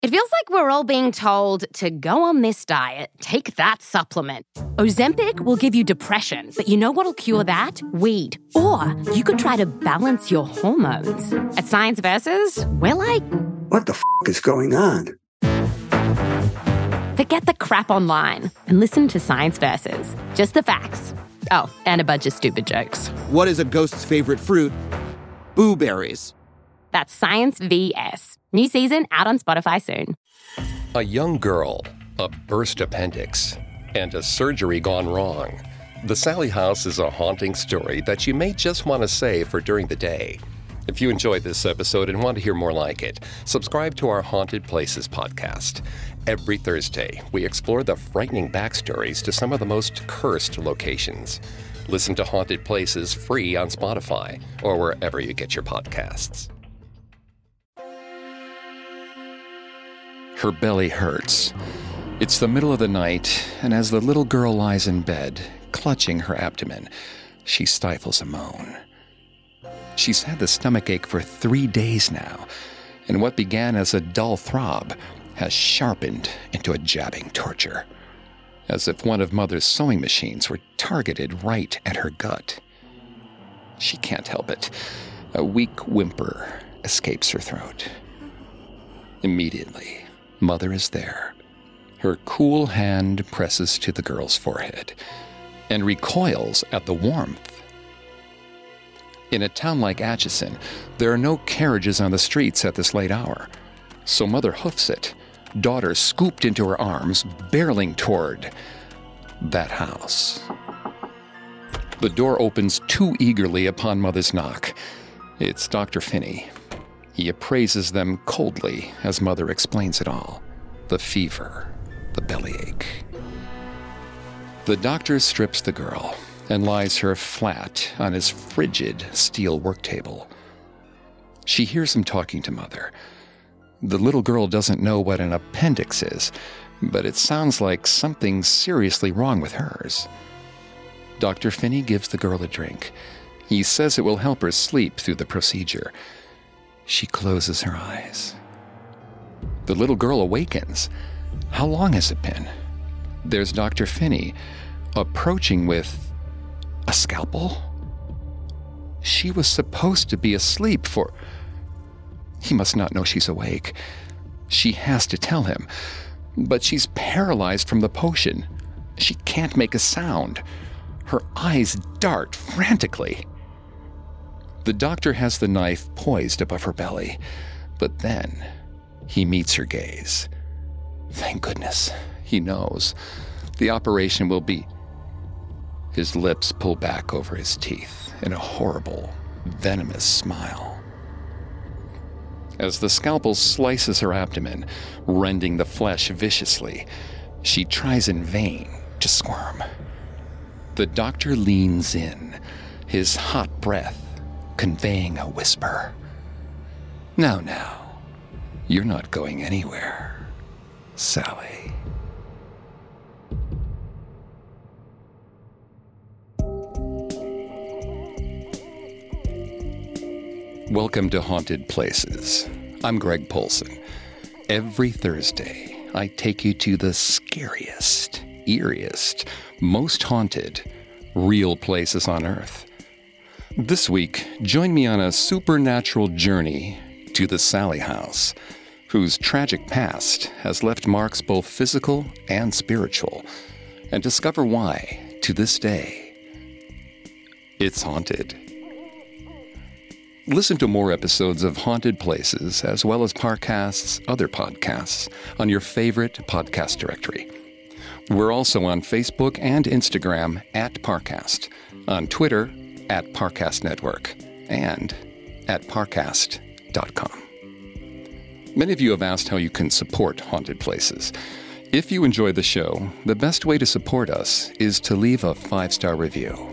It feels like we're all being told to go on this diet, take that supplement. Ozempic will give you depression, but you know what'll cure that? Weed. Or you could try to balance your hormones. At Science Versus, we're like, what the is going on? Forget the crap online and listen to Science Versus. Just the facts. Oh, and a bunch of stupid jokes. What is a ghost's favorite fruit? Blueberries. That's Science VS. New season out on Spotify soon. A young girl, a burst appendix, and a surgery gone wrong. The Sallie House is a haunting story that you may just want to save for during the day. If you enjoyed this episode and want to hear more like it, subscribe to our Haunted Places podcast. Every Thursday, we explore the frightening backstories to some of the most cursed locations. Listen to Haunted Places free on Spotify or wherever you get your podcasts. Her belly hurts. It's the middle of the night, and as the little girl lies in bed, clutching her abdomen, she stifles a moan. She's had the stomachache for 3 days now, and what began as a dull throb has sharpened into a jabbing torture, as if one of Mother's sewing machines were targeted right at her gut. She can't help it. A weak whimper escapes her throat. Immediately, Mother is there. Her cool hand presses to the girl's forehead and recoils at the warmth. In a town like Atchison, there are no carriages on the streets at this late hour, so Mother hoofs it, daughter scooped into her arms, barreling toward that house. The door opens too eagerly upon Mother's knock. It's Dr. Finney. He appraises them coldly as Mother explains it all. The fever, the bellyache. The doctor strips the girl and lies her flat on his frigid steel work table. She hears him talking to Mother. The little girl doesn't know what an appendix is, but it sounds like something seriously wrong with hers. Dr. Finney gives the girl a drink. He says it will help her sleep through the procedure. She closes her eyes. The little girl awakens. How long has it been? There's Dr. Finney approaching with a scalpel. She was supposed to be asleep for... He must not know she's awake. She has to tell him. But she's paralyzed from the potion. She can't make a sound. Her eyes dart frantically. The doctor has the knife poised above her belly, but then he meets her gaze. Thank goodness, he knows. The operation will be... His lips pull back over his teeth in a horrible, venomous smile. As the scalpel slices her abdomen, rending the flesh viciously, she tries in vain to squirm. The doctor leans in, his hot breath conveying a whisper. Now, you're not going anywhere, Sallie. Welcome to Haunted Places. I'm Greg Polson. Every Thursday, I take you to the scariest, eeriest, most haunted, real places on Earth. This week, join me on a supernatural journey to the Sallie House, whose tragic past has left marks both physical and spiritual, and discover why, to this day, it's haunted. Listen to more episodes of Haunted Places, as well as Parcast's other podcasts, on your favorite podcast directory. We're also on Facebook and Instagram at Parcast, on Twitter at Parcast Network, and at parcast.com. Many of you have asked how you can support Haunted Places. If you enjoy the show, the best way to support us is to leave a 5-star review.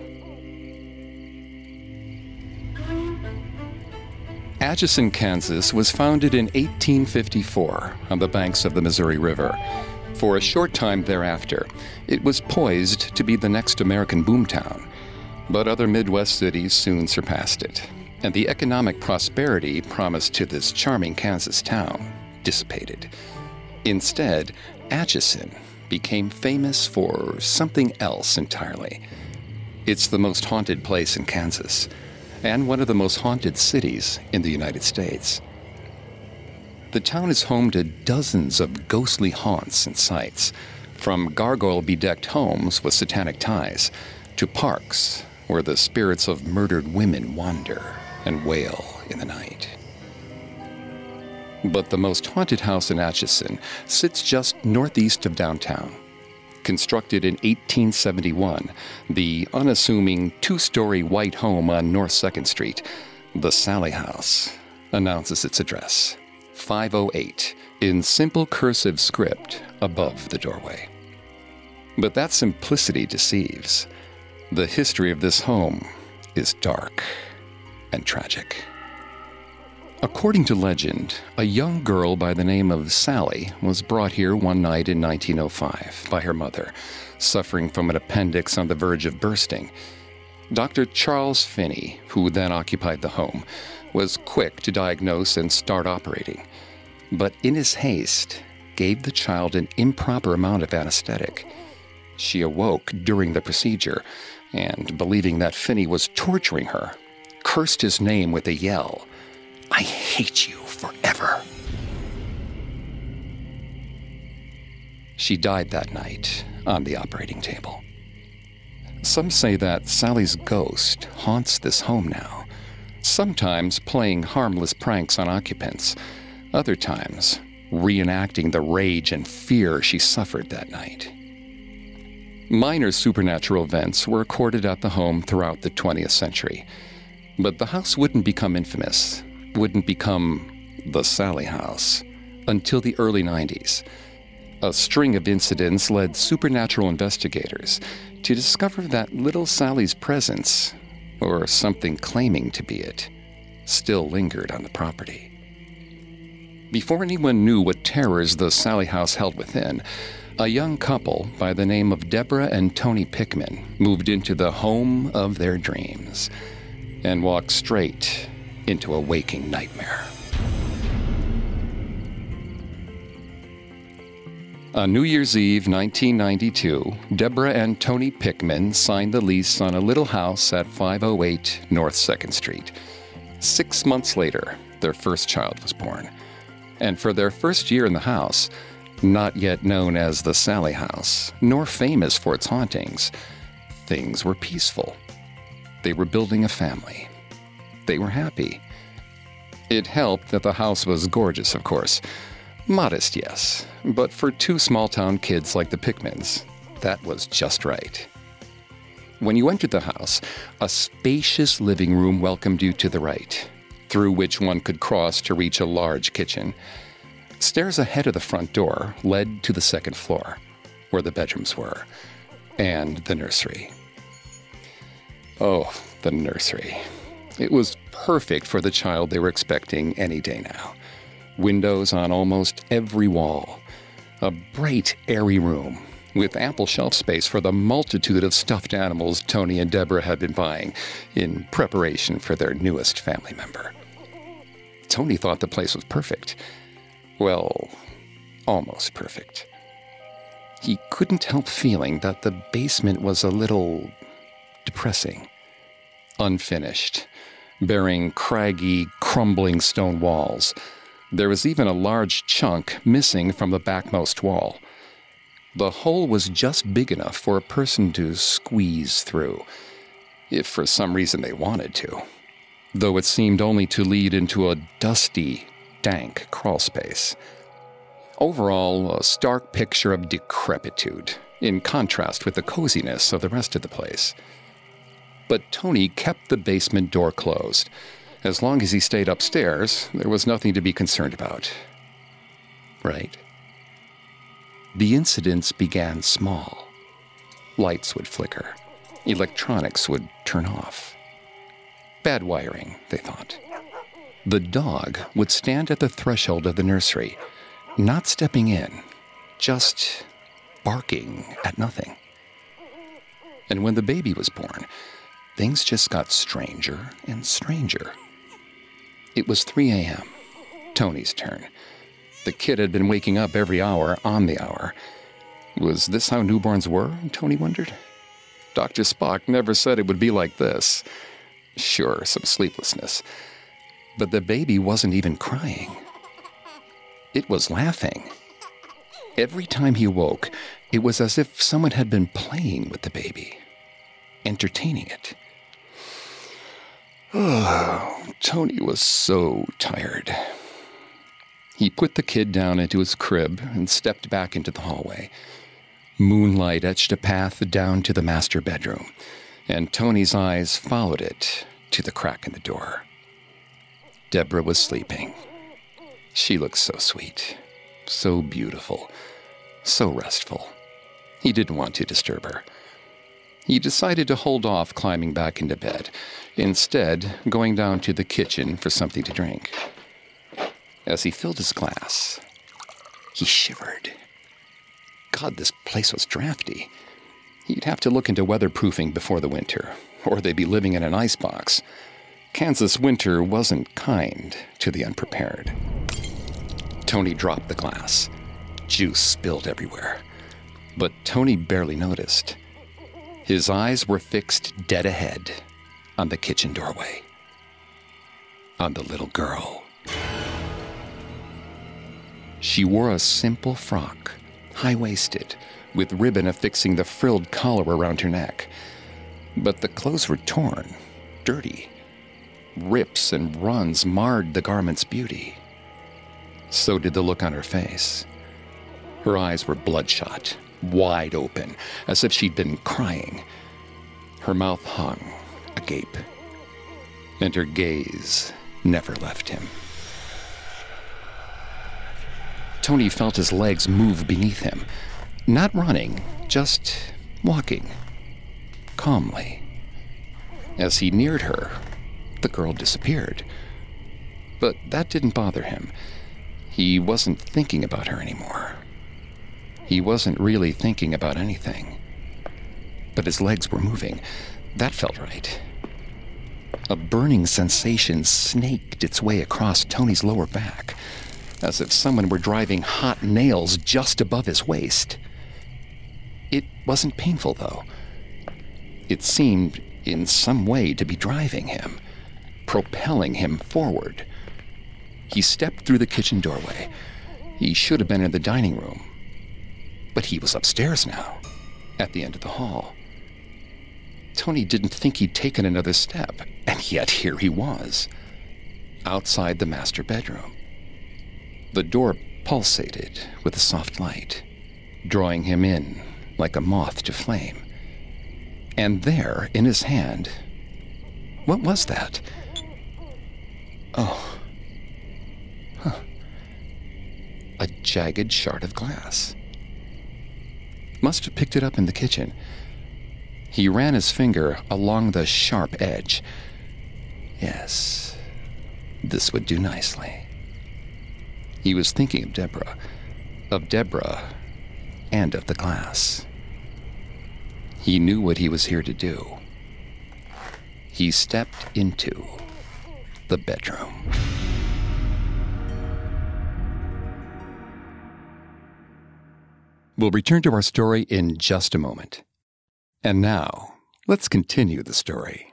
Atchison, Kansas was founded in 1854 on the banks of the Missouri River. For a short time thereafter, it was poised to be the next American boomtown. But other Midwest cities soon surpassed it, and the economic prosperity promised to this charming Kansas town dissipated. Instead, Atchison became famous for something else entirely. It's the most haunted place in Kansas, and one of the most haunted cities in the United States. The town is home to dozens of ghostly haunts and sites, from gargoyle-bedecked homes with satanic ties to parks where the spirits of murdered women wander and wail in the night. But the most haunted house in Atchison sits just northeast of downtown. Constructed in 1871, the unassuming two-story white home on North 2nd Street, the Sallie House, announces its address, 508, in simple cursive script above the doorway. But that simplicity deceives. The history of this home is dark and tragic. According to legend, a young girl by the name of Sally was brought here one night in 1905 by her mother, suffering from an appendix on the verge of bursting. Dr. Charles Finney, who then occupied the home, was quick to diagnose and start operating, but in his haste, gave the child an improper amount of anesthetic. She awoke during the procedure, and believing that Finney was torturing her, cursed his name with a yell. "I hate you forever." She died that night on the operating table. Some say that Sally's ghost haunts this home now, sometimes playing harmless pranks on occupants, other times reenacting the rage and fear she suffered that night. Minor supernatural events were recorded at the home throughout the 20th century, but the house wouldn't become infamous, wouldn't become the Sallie House, until the early 90s. A string of incidents led supernatural investigators to discover that little Sally's presence, or something claiming to be it, still lingered on the property. Before anyone knew what terrors the Sallie House held within, a young couple by the name of Deborah and Tony Pickman moved into the home of their dreams and walked straight into a waking nightmare. On New Year's Eve 1992, Deborah and Tony Pickman signed the lease on a little house at 508 North 2nd Street. 6 months later, their first child was born. And for their first year in the house, not yet known as the Sallie House, nor famous for its hauntings, things were peaceful. They were building a family. They were happy. It helped that the house was gorgeous, of course. Modest, yes, but for two small-town kids like the Pickmans, that was just right. When you entered the house, a spacious living room welcomed you to the right, through which one could cross to reach a large kitchen. Stairs ahead of the front door led to the second floor, where the bedrooms were, and the nursery. Oh, the nursery. It was perfect for the child they were expecting any day now. Windows on almost every wall. A bright, airy room with ample shelf space for the multitude of stuffed animals Tony and Deborah had been buying in preparation for their newest family member. Tony thought the place was perfect. Well, almost perfect. He couldn't help feeling that the basement was a little depressing. Unfinished, bearing craggy, crumbling stone walls. There was even a large chunk missing from the backmost wall. The hole was just big enough for a person to squeeze through, if for some reason they wanted to, though it seemed only to lead into a dusty, dank crawl space. Overall, a stark picture of decrepitude, in contrast with the coziness of the rest of the place. But Tony kept the basement door closed. As long as he stayed upstairs, there was nothing to be concerned about. Right? The incidents began small. Lights would flicker. Electronics would turn off. Bad wiring, they thought. The dog would stand at the threshold of the nursery, not stepping in, just barking at nothing. And when the baby was born, things just got stranger and stranger. It was 3 a.m., Tony's turn. The kid had been waking up every hour on the hour. Was this how newborns were, Tony wondered? Dr. Spock never said it would be like this. Sure, some sleeplessness. But the baby wasn't even crying. It was laughing. Every time he woke, it was as if someone had been playing with the baby, entertaining it. Oh, Tony was so tired. He put the kid down into his crib and stepped back into the hallway. Moonlight etched a path down to the master bedroom, and Tony's eyes followed it to the crack in the door. Deborah was sleeping. She looked so sweet, so beautiful, so restful. He didn't want to disturb her. He decided to hold off climbing back into bed, instead going down to the kitchen for something to drink. As he filled his glass, he shivered. God, this place was drafty. He'd have to look into weatherproofing before the winter, or they'd be living in an icebox. Kansas winter wasn't kind to the unprepared. Tony dropped the glass. Juice spilled everywhere. But Tony barely noticed. His eyes were fixed dead ahead on the kitchen doorway. On the little girl. She wore a simple frock, high-waisted, with ribbon affixing the frilled collar around her neck. But the clothes were torn, dirty. Rips and runs marred the garment's beauty. So did the look on her face. Her eyes were bloodshot, wide open, as if she'd been crying. Her mouth hung, agape, and her gaze never left him. Tony felt his legs move beneath him, not running, just walking, calmly. As he neared her, the girl disappeared. But that didn't bother him. He wasn't thinking about her anymore. He wasn't really thinking about anything. But his legs were moving. That felt right. A burning sensation snaked its way across Tony's lower back, as if someone were driving hot nails just above his waist. It wasn't painful, though. It seemed, in some way, to be driving him, propelling him forward. He stepped through the kitchen doorway. He should have been in the dining room. But he was upstairs now, at the end of the hall. Tony didn't think he'd taken another step, and yet here he was, outside the master bedroom. The door pulsated with a soft light, drawing him in like a moth to flame. And there, in his hand, what was that? Oh. Huh. A jagged shard of glass. Must have picked it up in the kitchen. He ran his finger along the sharp edge. Yes, this would do nicely. He was thinking of Deborah, and of the glass. He knew what he was here to do. He stepped into the bedroom. We'll return to our story in just a moment. And now, let's continue the story.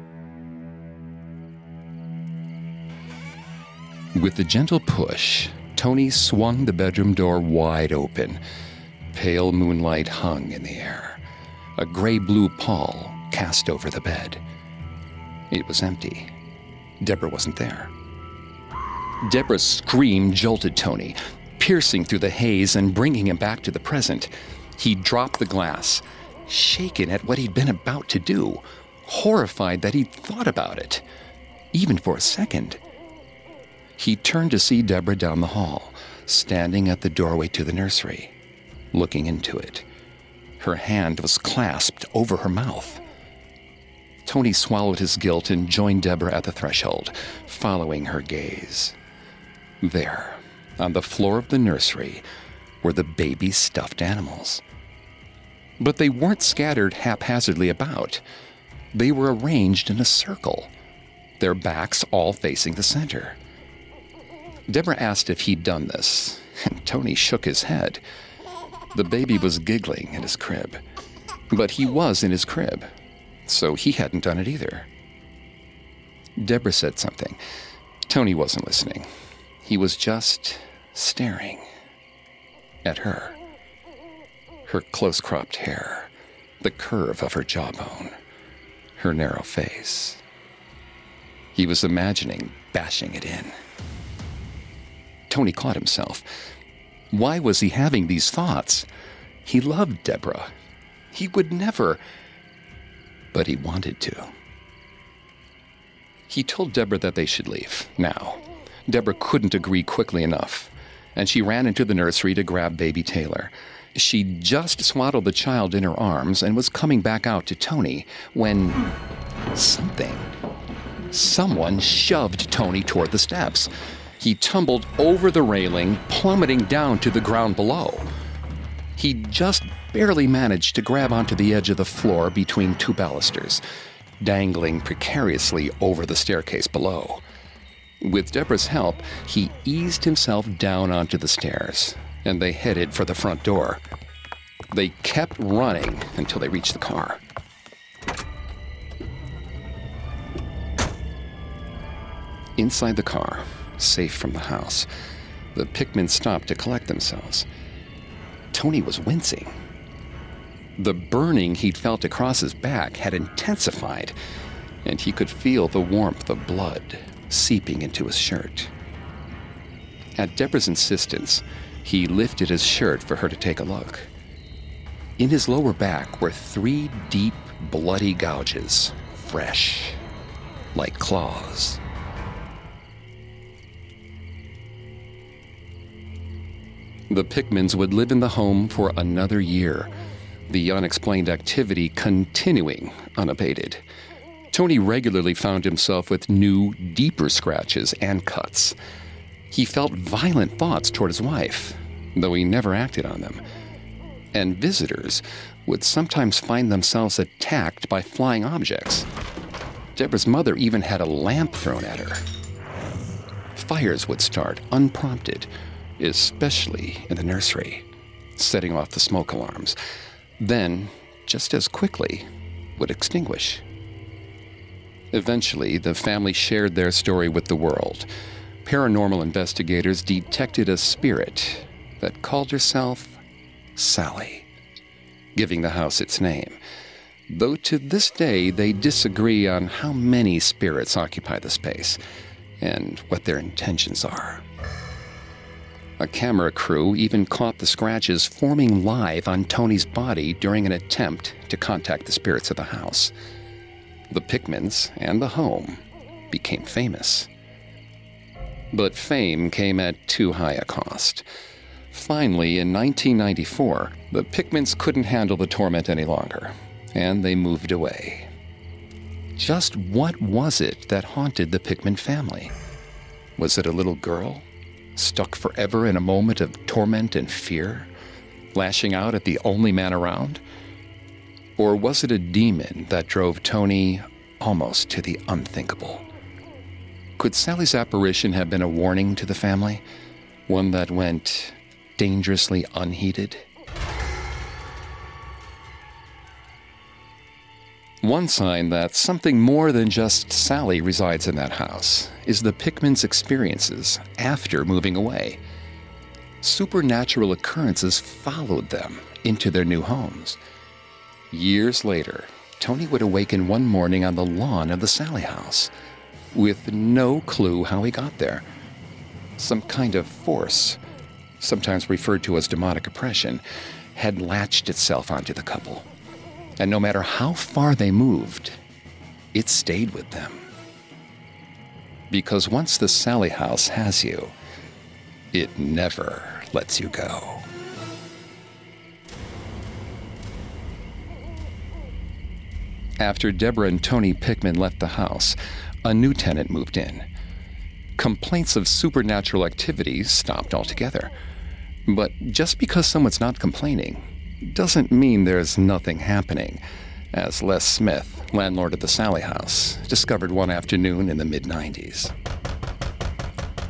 With a gentle push, Tony swung the bedroom door wide open. Pale moonlight hung in the air. A gray-blue pall cast over the bed. It was empty. Deborah wasn't there. Deborah's scream jolted Tony, piercing through the haze and bringing him back to the present. He dropped the glass, shaken at what he'd been about to do, horrified that he'd thought about it, even for a second. He turned to see Deborah down the hall, standing at the doorway to the nursery, looking into it. Her hand was clasped over her mouth. Tony swallowed his guilt and joined Deborah at the threshold, following her gaze. There, on the floor of the nursery, were the baby stuffed animals. But they weren't scattered haphazardly about. They were arranged in a circle, their backs all facing the center. Deborah asked if he'd done this, And Tony shook his head. The baby was giggling in his crib. But he was in his crib, so he hadn't done it either. Deborah said something. Tony wasn't listening. He was just staring at her. Her close-cropped hair, the curve of her jawbone, her narrow face. He was imagining bashing it in. Tony caught himself. Why was he having these thoughts? He loved Deborah. He would never, but he wanted to. He told Deborah that they should leave, now. Deborah couldn't agree quickly enough, and she ran into the nursery to grab baby Taylor. She just swaddled the child in her arms and was coming back out to Tony when someone shoved Tony toward the steps. He tumbled over the railing, plummeting down to the ground below. He just barely managed to grab onto the edge of the floor between two balusters, dangling precariously over the staircase below. With Deborah's help, he eased himself down onto the stairs, and they headed for the front door. They kept running until they reached the car. Inside the car, safe from the house, the Pickmans stopped to collect themselves. Tony was wincing. The burning he'd felt across his back had intensified, and he could feel the warmth of blood seeping into his shirt. At Deborah's insistence, he lifted his shirt for her to take a look. In his lower back were 3 deep, bloody gouges, fresh, like claws. The Pickmans would live in the home for another year, the unexplained activity continuing unabated. Tony regularly found himself with new, deeper scratches and cuts. He felt violent thoughts toward his wife, though he never acted on them. And visitors would sometimes find themselves attacked by flying objects. Deborah's mother even had a lamp thrown at her. Fires would start unprompted, especially in the nursery, setting off the smoke alarms. Then, just as quickly, would extinguish. Eventually, the family shared their story with the world. Paranormal investigators detected a spirit that called herself Sally, giving the house its name, though to this day they disagree on how many spirits occupy the space and what their intentions are. A camera crew even caught the scratches forming live on Tony's body during an attempt to contact the spirits of the house. The Pickmans and the home became famous. But fame came at too high a cost. Finally, in 1994, the Pickmans couldn't handle the torment any longer, and they moved away. Just what was it that haunted the Pickman family? Was it a little girl, stuck forever in a moment of torment and fear, lashing out at the only man around? Or was it a demon that drove Tony almost to the unthinkable? Could Sally's apparition have been a warning to the family? One that went dangerously unheeded? One sign that something more than just Sally resides in that house is the Pickmans' experiences after moving away. Supernatural occurrences followed them into their new homes. Years later, Tony would awaken one morning on the lawn of the Sally house, with no clue how he got there. Some kind of force, sometimes referred to as demonic oppression, had latched itself onto the couple. And no matter how far they moved, it stayed with them. Because once the Sally house has you, it never lets you go. After Deborah and Tony Pickman left the house, a new tenant moved in. Complaints of supernatural activity stopped altogether. But just because someone's not complaining doesn't mean there's nothing happening, as Les Smith, landlord of the Sally house, discovered one afternoon in the mid-90s.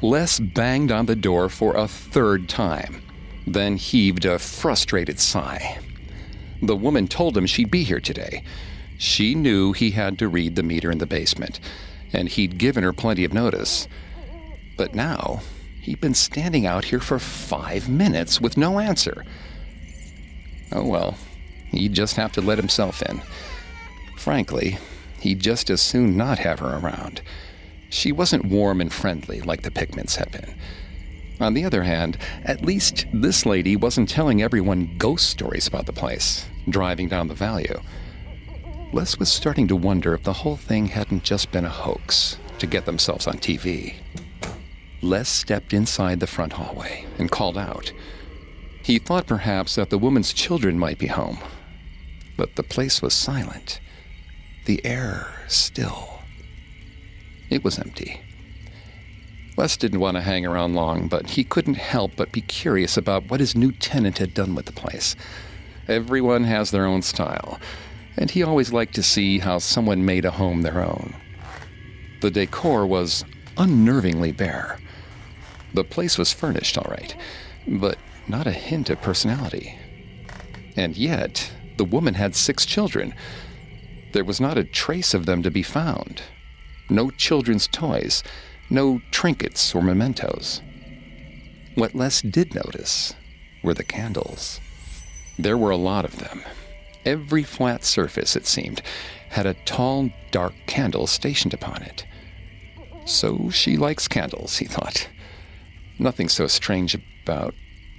Les banged on the door for a third time, then heaved a frustrated sigh. The woman told him she'd be here today. She knew he had to read the meter in the basement, and he'd given her plenty of notice. But now, he'd been standing out here for 5 minutes with no answer. Oh well, he'd just have to let himself in. Frankly, he'd just as soon not have her around. She wasn't warm and friendly like the Pickmans had been. On the other hand, at least this lady wasn't telling everyone ghost stories about the place, driving down the value. Les was starting to wonder if the whole thing hadn't just been a hoax to get themselves on TV. Les stepped inside the front hallway and called out. He thought perhaps that the woman's children might be home, but the place was silent, the air still. It was empty. Les didn't want to hang around long, but he couldn't help but be curious about what his new tenant had done with the place. Everyone has their own style, and he always liked to see how someone made a home their own. The decor was unnervingly bare. The place was furnished all right, but not a hint of personality. And yet, the woman had 6 children. There was not a trace of them to be found. No children's toys, no trinkets or mementos. What Les did notice were the candles. There were a lot of them. Every flat surface, it seemed, had a tall, dark candle stationed upon it. So she likes candles, he thought. Nothing so strange about...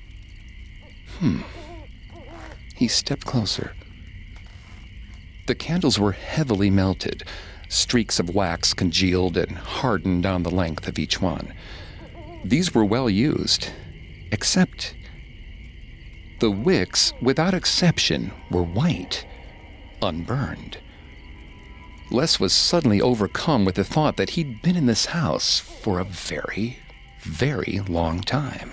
He stepped closer. The candles were heavily melted. Streaks of wax congealed and hardened down the length of each one. These were well used, except the wicks, without exception, were white, unburned. Les was suddenly overcome with the thought that he'd been in this house for a very, very long time.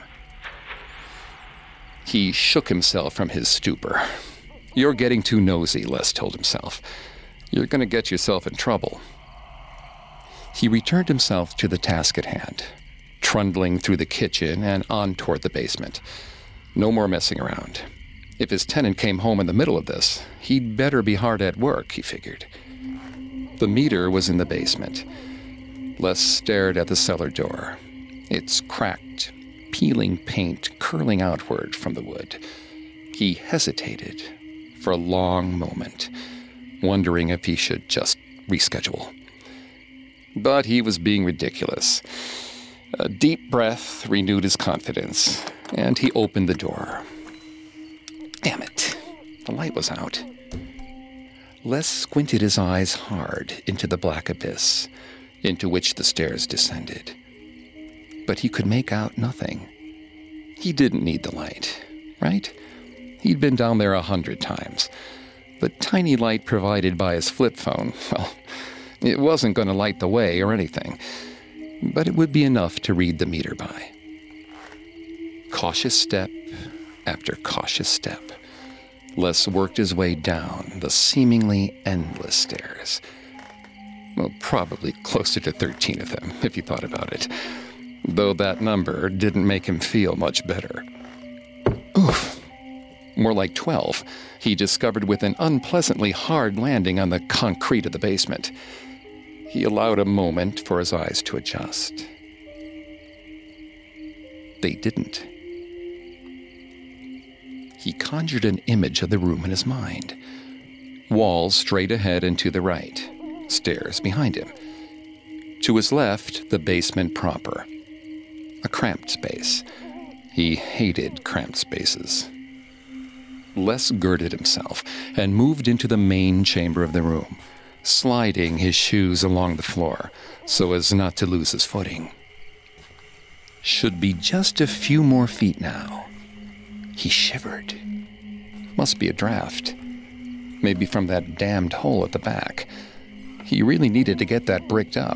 He shook himself from his stupor. "You're getting too nosy," Les told himself. "You're going to get yourself in trouble." He returned himself to the task at hand, trundling through the kitchen and on toward the basement. No more messing around. If his tenant came home in the middle of this, he'd better be hard at work, he figured. The meter was in the basement. Les stared at the cellar door, its cracked, peeling paint curling outward from the wood. He hesitated for a long moment, wondering if he should just reschedule. But he was being ridiculous. A deep breath renewed his confidence, and he opened the door. Damn it, the light was out. Les squinted his eyes hard into the black abyss, into which the stairs descended. But he could make out nothing. He didn't need the light, right? He'd been down there 100 times. The tiny light provided by his flip phone, well, it wasn't going to light the way or anything, but it would be enough to read the meter by. Cautious step after cautious step, Les worked his way down the seemingly endless stairs. Well, probably closer to 13 of them, if you thought about it, though that number didn't make him feel much better. Oof. More like 12, he discovered with an unpleasantly hard landing on the concrete of the basement. He allowed a moment for his eyes to adjust. They didn't. He conjured an image of the room in his mind. Walls straight ahead and to the right, stairs behind him. To his left, the basement proper. A cramped space. He hated cramped spaces. Les girded himself and moved into the main chamber of the room, sliding his shoes along the floor so as not to lose his footing. Should be just a few more feet now. He shivered. Must be a draft. Maybe from that damned hole at the back. He really needed to get that bricked up.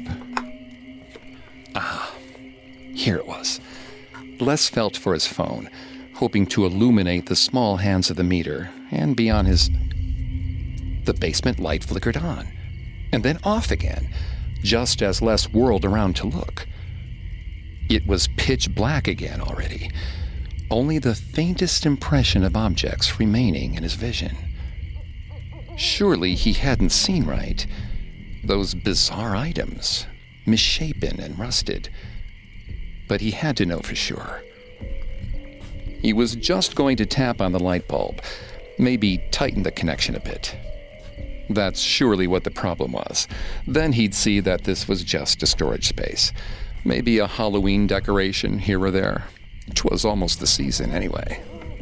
Ah, here it was. Les felt for his phone, hoping to illuminate the small hands of the meter, and be on his... The basement light flickered on, and then off again, just as Les whirled around to look. It was pitch black again already. Only the faintest impression of objects remaining in his vision. Surely he hadn't seen right. Those bizarre items, misshapen and rusted. But he had to know for sure. He was just going to tap on the light bulb, maybe tighten the connection a bit. That's surely what the problem was. Then he'd see that this was just a storage space. Maybe a Halloween decoration here or there. 'Twas almost the season anyway.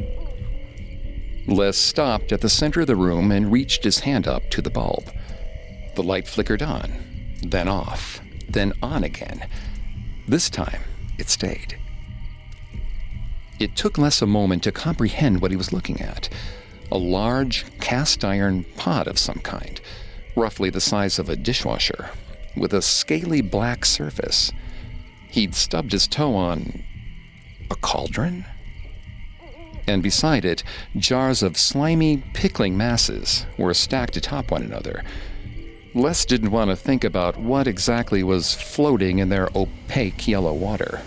Les stopped at the center of the room and reached his hand up to the bulb. The light flickered on, then off, then on again. This time, it stayed. It took Les a moment to comprehend what he was looking at. A large cast-iron pot of some kind, roughly the size of a dishwasher, with a scaly black surface. He'd stubbed his toe on a cauldron? And beside it, jars of slimy, pickling masses were stacked atop one another. Les didn't want to think about what exactly was floating in their opaque yellow water.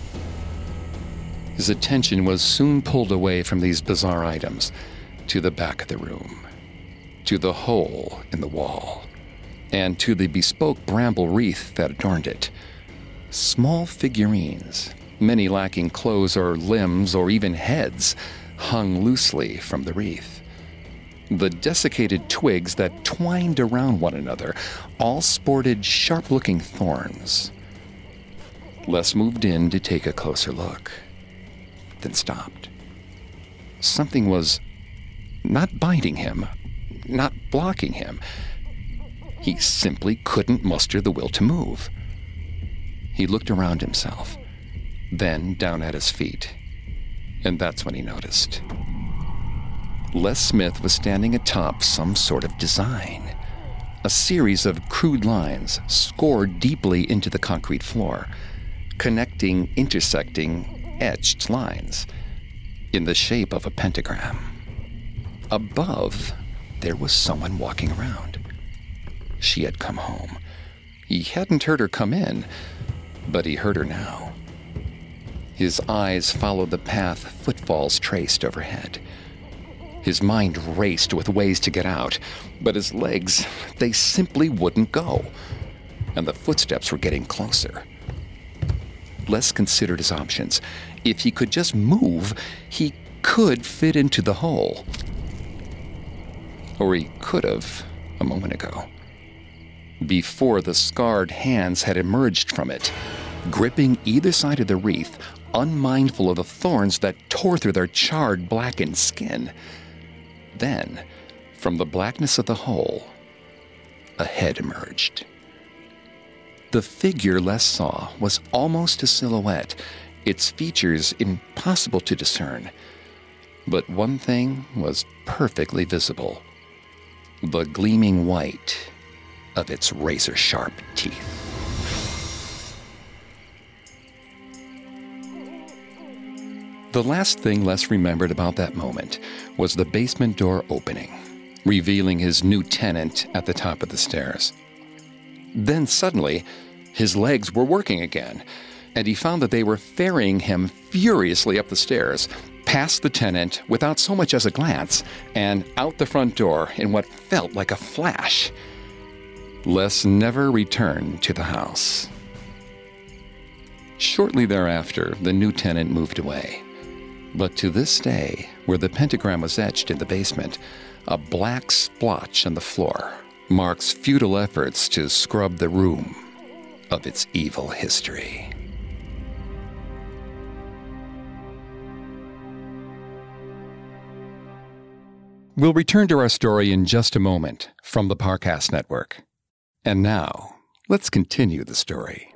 His attention was soon pulled away from these bizarre items to the back of the room, to the hole in the wall, and to the bespoke bramble wreath that adorned it. Small figurines, many lacking clothes or limbs or even heads, hung loosely from the wreath. The desiccated twigs that twined around one another all sported sharp-looking thorns. Les moved in to take a closer look, then stopped. Something was not biting him, not blocking him. He simply couldn't muster the will to move. He looked around himself, then down at his feet, and that's when he noticed. Les Smith was standing atop some sort of design. A series of crude lines scored deeply into the concrete floor, connecting, intersecting, etched lines in the shape of a pentagram. Above, there was someone walking around. She had come home. He hadn't heard her come in, but he heard her now. His eyes followed the path footfalls traced overhead. His mind raced with ways to get out, but his legs, they simply wouldn't go. And the footsteps were getting closer. Les considered his options. If he could just move, he could fit into the hole. Or he could have a moment ago, before the scarred hands had emerged from it, gripping either side of the wreath, unmindful of the thorns that tore through their charred, blackened skin. Then, from the blackness of the hole, a head emerged. The figure Les saw was almost a silhouette, its features impossible to discern. But one thing was perfectly visible: the gleaming white of its razor-sharp teeth. The last thing Les remembered about that moment was the basement door opening, revealing his new tenant at the top of the stairs. Then suddenly, his legs were working again, and he found that they were ferrying him furiously up the stairs, past the tenant without so much as a glance, and out the front door in what felt like a flash. Les never returned to the house. Shortly thereafter, the new tenant moved away. But to this day, where the pentagram was etched in the basement, a black splotch on the floor marks futile efforts to scrub the room of its evil history. We'll return to our story in just a moment from the Parcast Network. And now, let's continue the story.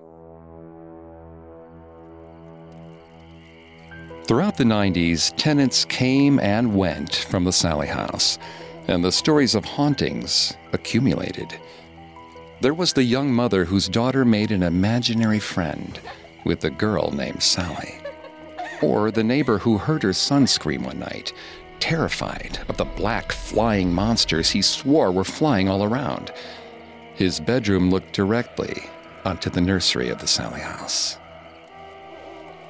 Throughout the 90s, tenants came and went from the Sallie House, and the stories of hauntings accumulated. There was the young mother whose daughter made an imaginary friend with a girl named Sally. Or the neighbor who heard her son scream one night, terrified of the black flying monsters he swore were flying all around. His bedroom looked directly onto the nursery of the Sallie House.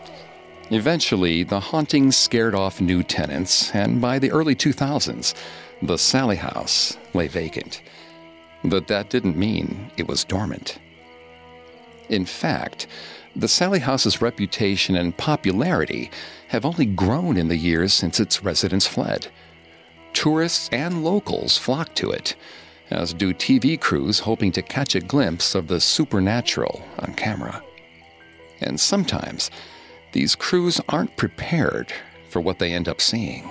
Eventually, the hauntings scared off new tenants, and by the early 2000s, the Sallie House lay vacant. But that didn't mean it was dormant. In fact, the Sallie House's reputation and popularity have only grown in the years since its residents fled. Tourists and locals flock to it, as do TV crews hoping to catch a glimpse of the supernatural on camera. And sometimes, these crews aren't prepared for what they end up seeing.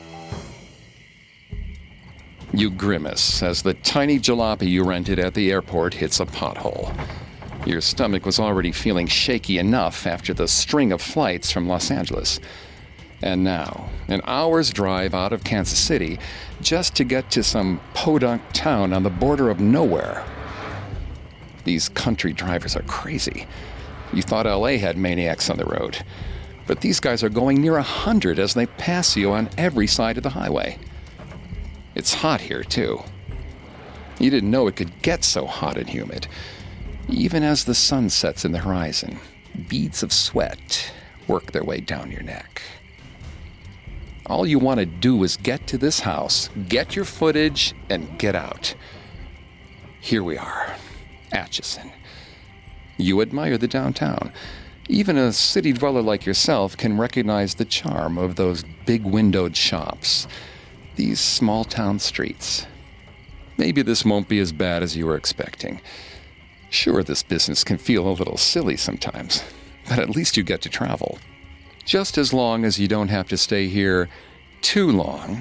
You grimace as the tiny jalopy you rented at the airport hits a pothole. Your stomach was already feeling shaky enough after the string of flights from Los Angeles. And now, an hour's drive out of Kansas City just to get to some podunk town on the border of nowhere. These country drivers are crazy. You thought LA had maniacs on the road, but these guys are going near 100 as they pass you on every side of the highway. It's hot here, too. You didn't know it could get so hot and humid. Even as the sun sets in the horizon, beads of sweat work their way down your neck. All you want to do is get to this house, get your footage, and get out. Here we are, Atchison. You admire the downtown. Even a city dweller like yourself can recognize the charm of those big-windowed shops, these small-town streets. Maybe this won't be as bad as you were expecting. Sure, this business can feel a little silly sometimes, but at least you get to travel. Just as long as you don't have to stay here too long.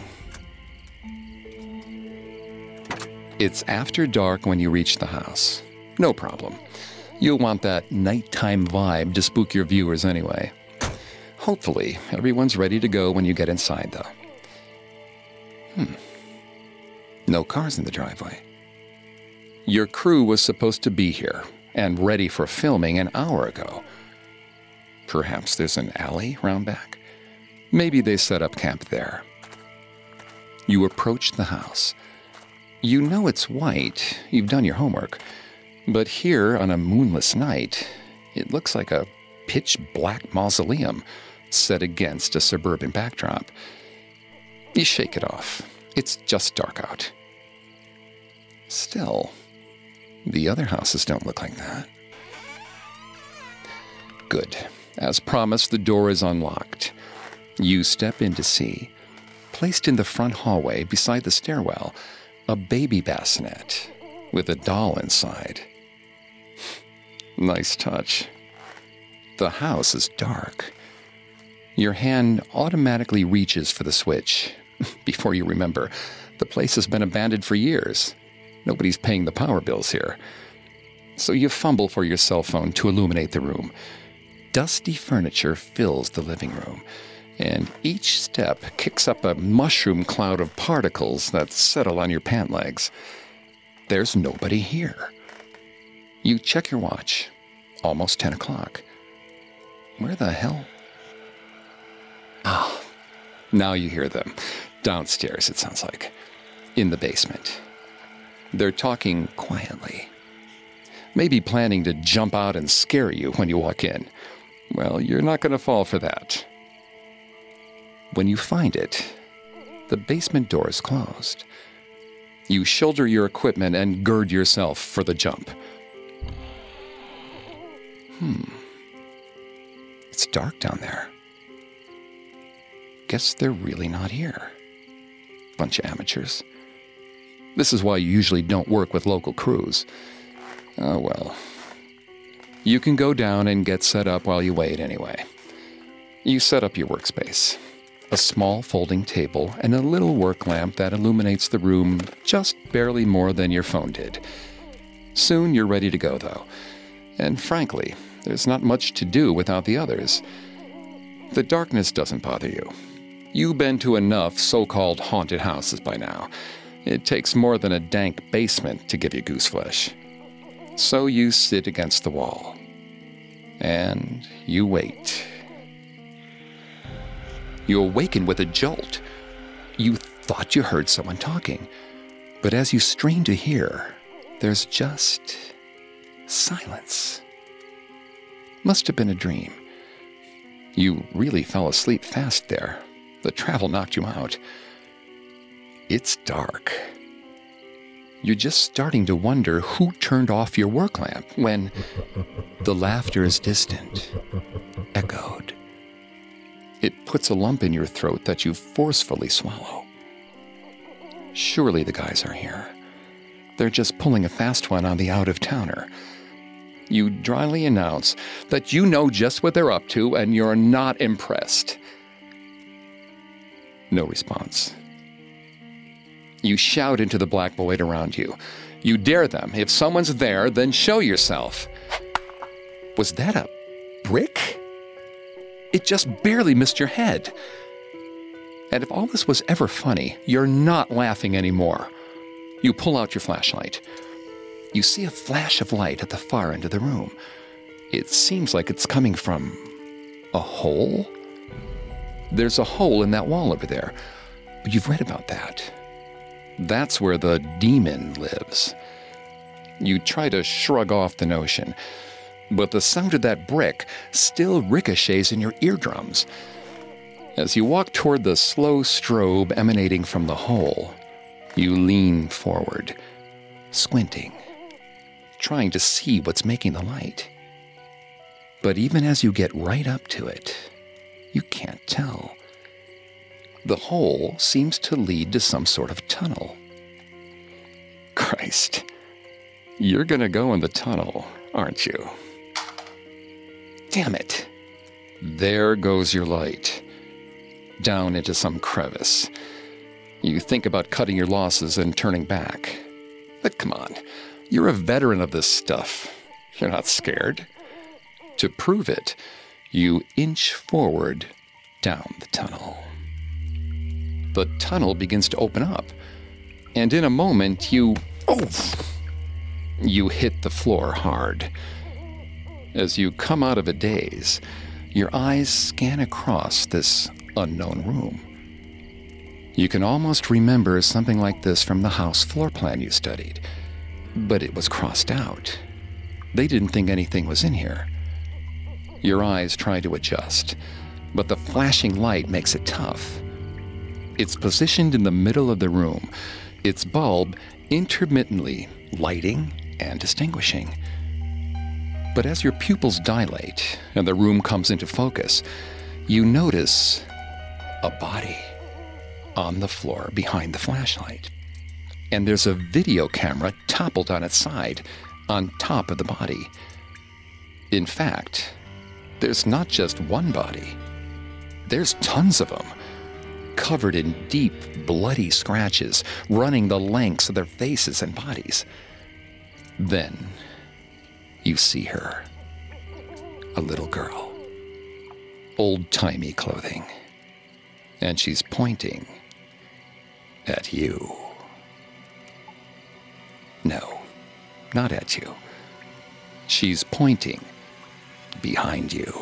It's after dark when you reach the house. No problem. You'll want that nighttime vibe to spook your viewers anyway. Hopefully, everyone's ready to go when you get inside, though. No cars in the driveway. Your crew was supposed to be here and ready for filming an hour ago. Perhaps there's an alley round back. Maybe they set up camp there. You approach the house. You know it's white. You've done your homework. But here, on a moonless night, it looks like a pitch-black mausoleum set against a suburban backdrop. You shake it off. It's just dark out. Still, the other houses don't look like that. Good. As promised, the door is unlocked. You step in to see, placed in the front hallway beside the stairwell, a baby bassinet with a doll inside. Nice touch. The house is dark. Your hand automatically reaches for the switch. Before you remember, the place has been abandoned for years. Nobody's paying the power bills here. So you fumble for your cell phone to illuminate the room. Dusty furniture fills the living room, and each step kicks up a mushroom cloud of particles that settle on your pant legs. There's nobody here. You check your watch. Almost 10 o'clock. Where the hell? Now you hear them. Downstairs, it sounds like. In the basement. They're talking quietly. Maybe planning to jump out and scare you when you walk in. Well, you're not going to fall for that. When you find it, the basement door is closed. You shoulder your equipment and gird yourself for the jump. It's dark down there. Guess they're really not here. Bunch of amateurs. This is why you usually don't work with local crews. Oh well. You can go down and get set up while you wait anyway. You set up your workspace. A small folding table and a little work lamp that illuminates the room just barely more than your phone did. Soon you're ready to go, though. And frankly, there's not much to do without the others. The darkness doesn't bother you. You've been to enough so-called haunted houses by now. It takes more than a dank basement to give you gooseflesh. So you sit against the wall. And you wait. You awaken with a jolt. You thought you heard someone talking. But as you strain to hear, there's just silence. Must have been a dream. You really fell asleep fast there. The travel knocked you out. It's dark. You're just starting to wonder who turned off your work lamp when the laughter is distant, echoed. It puts a lump in your throat that you forcefully swallow. Surely the guys are here. They're just pulling a fast one on the out-of-towner. You dryly announce that you know just what they're up to and you're not impressed. No response. You shout into the black void around you. You dare them. If someone's there, then show yourself. Was that a brick? It just barely missed your head. And if all this was ever funny, you're not laughing anymore. You pull out your flashlight. You see a flash of light at the far end of the room. It seems like it's coming from a hole. There's a hole in that wall over there. But you've read about that. That's where the demon lives. You try to shrug off the notion, but the sound of that brick still ricochets in your eardrums. As you walk toward the slow strobe emanating from the hole, you lean forward, squinting, trying to see what's making the light. But even as you get right up to it, you can't tell. The hole seems to lead to some sort of tunnel. Christ, you're gonna go in the tunnel, aren't you? Damn it. There goes your light. Down into some crevice. You think about cutting your losses and turning back. But come on, you're a veteran of this stuff. You're not scared. To prove it, you inch forward down the tunnel. The tunnel begins to open up, and in a moment you hit the floor hard. As you come out of a daze, your eyes scan across this unknown room. You can almost remember something like this from the house floor plan you studied, but it was crossed out. They didn't think anything was in here. Your eyes try to adjust, but the flashing light makes it tough. It's positioned in the middle of the room, its bulb intermittently lighting and extinguishing. But as your pupils dilate and the room comes into focus, you notice a body on the floor behind the flashlight. And there's a video camera toppled on its side, on top of the body. In fact, there's not just one body. There's tons of them, covered in deep, bloody scratches, running the lengths of their faces and bodies. Then, you see her. A little girl. Old-timey clothing. And she's pointing at you. No, not at you. She's pointing behind you.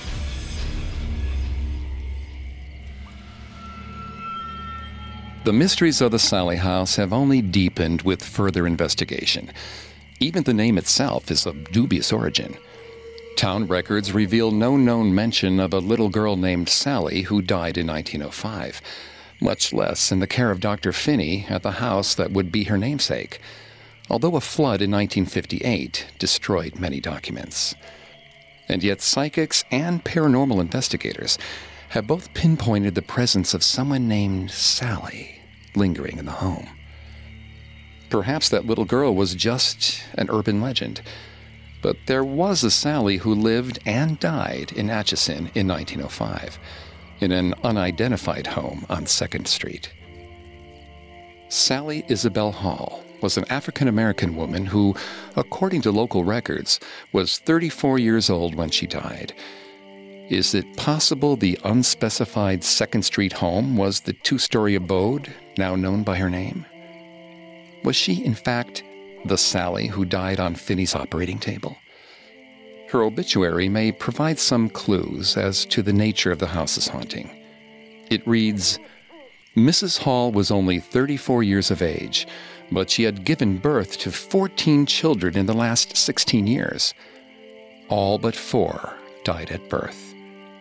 The mysteries of the Sallie House have only deepened with further investigation. Even the name itself is of dubious origin. Town records reveal no known mention of a little girl named Sally who died in 1905, much less in the care of Dr. Finney at the house that would be her namesake, although a flood in 1958 destroyed many documents. And yet psychics and paranormal investigators have both pinpointed the presence of someone named Sally lingering in the home. Perhaps that little girl was just an urban legend, but there was a Sally who lived and died in Atchison in 1905, in an unidentified home on 2nd Street. Sally Isabel Hall was an African-American woman who, according to local records, was 34 years old when she died. Is it possible the unspecified 2nd Street home was the 2-story abode now known by her name? Was she, in fact, the Sally who died on Finney's operating table? Her obituary may provide some clues as to the nature of the house's haunting. It reads, Mrs. Hall was only 34 years of age, but she had given birth to 14 children in the last 16 years. All but 4 died at birth.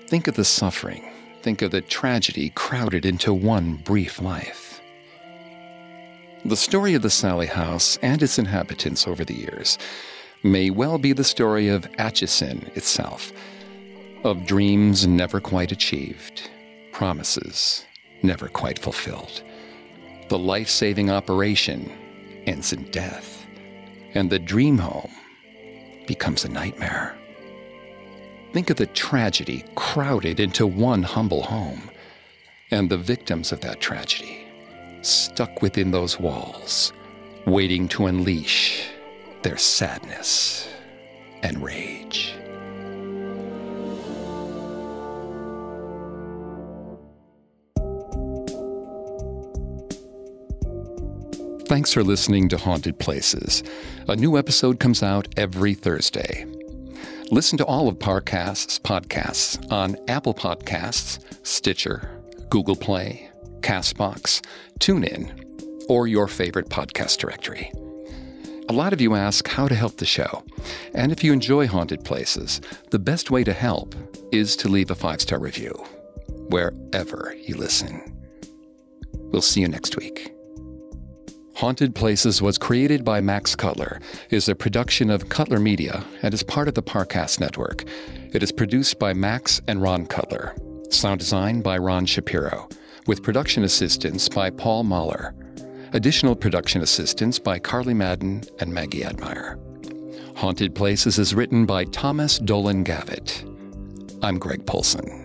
Think of the suffering. Think of the tragedy crowded into one brief life. The story of the Sallie House and its inhabitants over the years may well be the story of Atchison itself, of dreams never quite achieved, promises never quite fulfilled. The life-saving operation ends in death, and the dream home becomes a nightmare. Think of the tragedy crowded into one humble home, and the victims of that tragedy stuck within those walls, waiting to unleash their sadness and rage. Thanks for listening to Haunted Places. A new episode comes out every Thursday. Listen to all of Parcast's podcasts on Apple Podcasts, Stitcher, Google Play, CastBox, TuneIn, or your favorite podcast directory. A lot of you ask how to help the show. And if you enjoy Haunted Places, the best way to help is to leave a 5-star review, wherever you listen. We'll see you next week. Haunted Places was created by Max Cutler, is a production of Cutler Media, and is part of the Parcast Network. It is produced by Max and Ron Cutler. Sound design by Ron Shapiro, with production assistance by Paul Mahler. Additional production assistance by Carly Madden and Maggie Admire. Haunted Places is written by Thomas Dolan Gavitt. I'm Greg Polson.